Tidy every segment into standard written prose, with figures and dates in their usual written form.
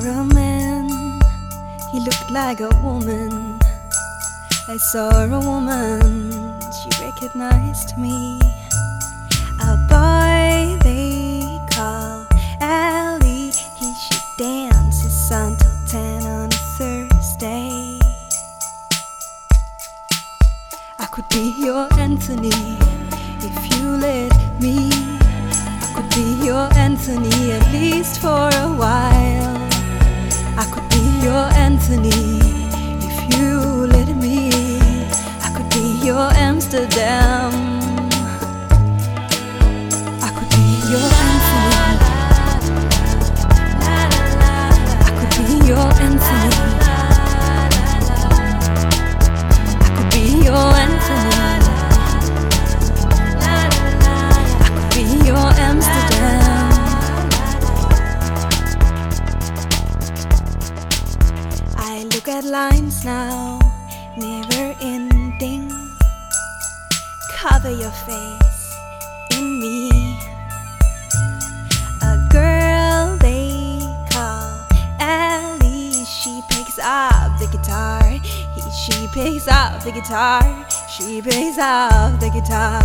a man, he looked like a woman. I saw a woman, she recognized me. A boy they call Ali, she dances until 10 on a Thursday. I could be your Anthony if you let me. I could be your Anthony at least for a while. I could be your Anthony if you let me. I could be your Amsterdam. I could be your Anthony. I could be your Anthony. I could be your Anthony. I could be your Amsterdam. I look at lines now, never ending. Cover your face in me. A girl they call Ali, she picks up the guitar. She picks up the guitar. She picks up the guitar.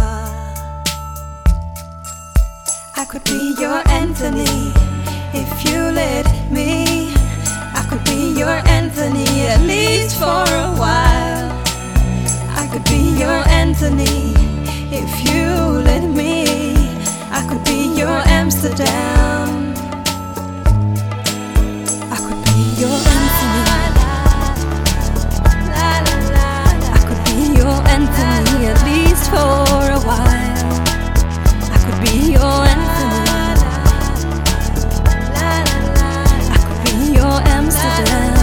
I could be your Anthony if you let me. I could be your Anthony at least for a while. I could be your Anthony if you let me. I could be your Amsterdam. I could be your Anthony. I could be your Anthony at least for a while. I could be your Anthony. I could be your Amsterdam.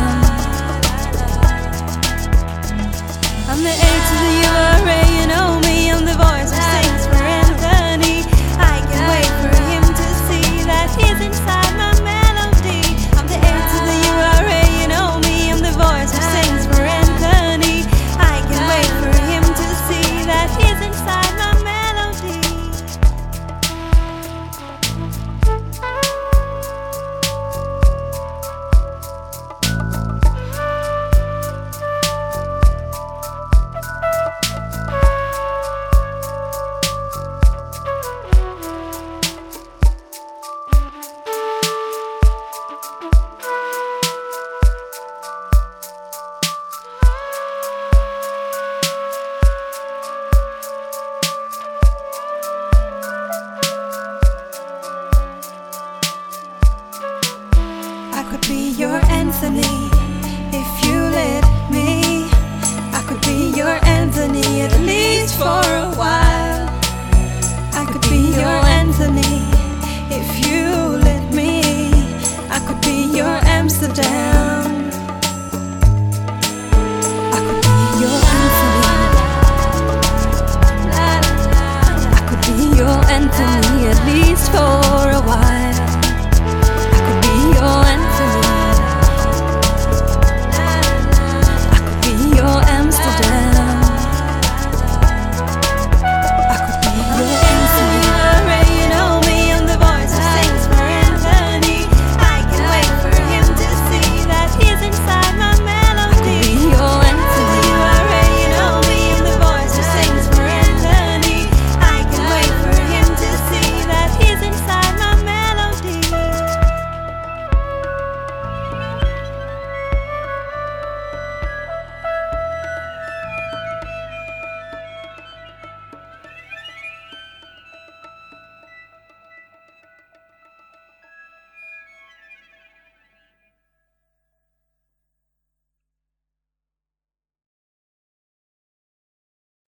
I'm the A to the URA, you know me. I'm the voice who sings for Anthony. I can wait for him to see that he's inside my melody. I'm the A to the URA, you know me. I'm the voice who sings for Anthony. I can wait for him to see that he's inside my melody. I could be your Anthony